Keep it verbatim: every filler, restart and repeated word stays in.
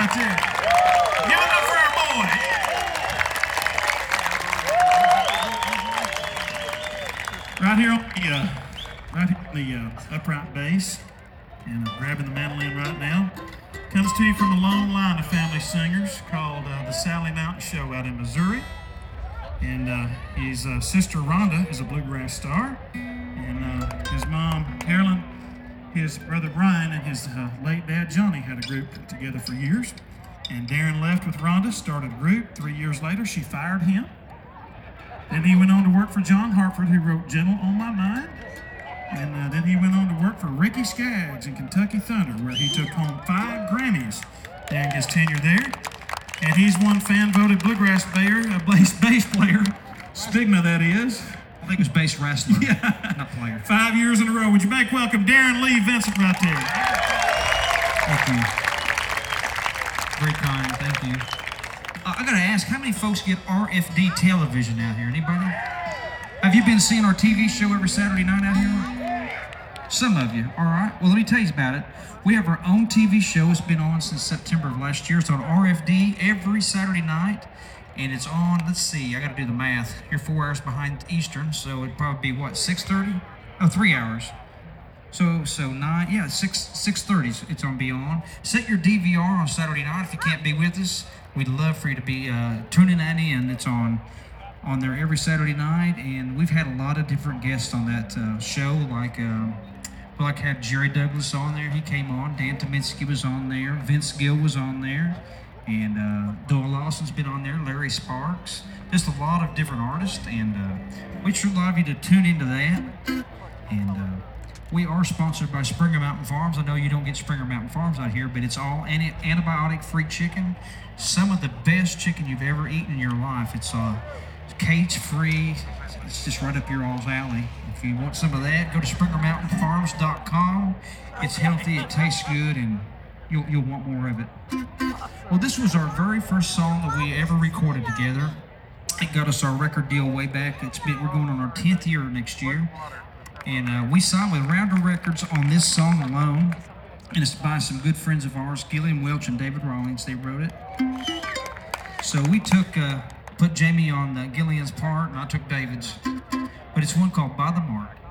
right there. Give it up for our boy. Right here on the, uh, right here on the uh, upright bass, and uh, grabbing the mandolin right now, comes to you from a long line of family singers called uh, the Sally Mountain Show out in Missouri. And uh, his uh, sister Rhonda is a bluegrass star, and uh, his mom Carolyn, his brother Brian, and his uh, late dad Johnny had a group together for years. And Darren left with Rhonda, started a group. Three years later, she fired him. Then he went on to work for John Hartford, who wrote Gentle on My Mind. And uh, then he went on to work for Ricky Skaggs and Kentucky Thunder, where he took home five Grammys during his tenure there. And he's one fan-voted bluegrass player, a bass, bass player, Stigma that is. I think it was bass wrestler, yeah. not player. Five years in a row. Would you make welcome Darren Lee Vincent right there? Thank you. Very kind, thank you. Uh, I gotta ask, how many folks get R F D television out here? Anybody? Have you been seeing our T V show every Saturday night out here? Some of you, all right. Well, let me tell you about it. We have our own T V show. It's been on since September of last year. It's on R F D every Saturday night. And it's on, let's see, I gotta do the math. You're four hours behind Eastern, so it'd probably be what, six thirty? Oh, three hours. So, so nine, yeah, six, six thirty it's on be on. Set your D V R on Saturday night if you can't be with us. We'd love for you to be uh, tuning that in. It's on on there every Saturday night, and we've had a lot of different guests on that uh, show, like, um, well, like had Jerry Douglas on there, he came on, Dan Tominski was on there, Vince Gill was on there, and uh, Doyle Lawson's been on there, Larry Sparks, just a lot of different artists, and uh, we'd sure love you to tune into that. And uh, we are sponsored by Springer Mountain Farms. I know you don't get Springer Mountain Farms out here, but it's all anti antibiotic-free chicken. Some of the best chicken you've ever eaten in your life. It's uh, cage-free. It's just right up your all's alley. If you want some of that, go to springer mountain farms dot com. It's healthy, it tastes good, and you'll, you'll want more of it. Well, this was our very first song that we ever recorded together. It got us our record deal way back. It's been, we're going on our tenth year next year. And uh, we signed with Rounder Records on this song alone. And it's by some good friends of ours, Gillian Welch and David Rawlings. They wrote it. So we took, uh, put Jamie on uh, Gillian's part, and I took David's. But it's one called By the Mark.